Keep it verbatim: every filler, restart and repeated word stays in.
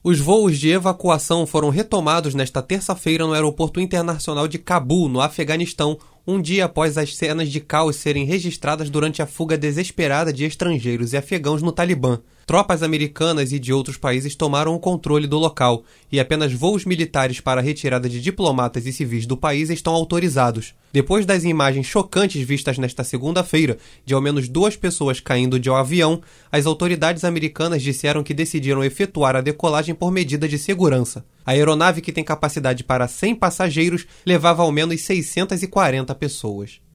Os voos de evacuação foram retomados nesta terça-feira no Aeroporto Internacional de Cabul, no Afeganistão, um dia após as cenas de caos serem registradas durante a fuga desesperada de estrangeiros e afegãos no Talibã. Tropas americanas e de outros países tomaram o controle do local, e apenas voos militares para a retirada de diplomatas e civis do país estão autorizados. Depois das imagens chocantes vistas nesta segunda-feira, de ao menos duas pessoas caindo de um avião, as autoridades americanas disseram que decidiram efetuar a decolagem por medida de segurança. A aeronave, que tem capacidade para cem passageiros, levava ao menos seiscentas e quarenta pessoas.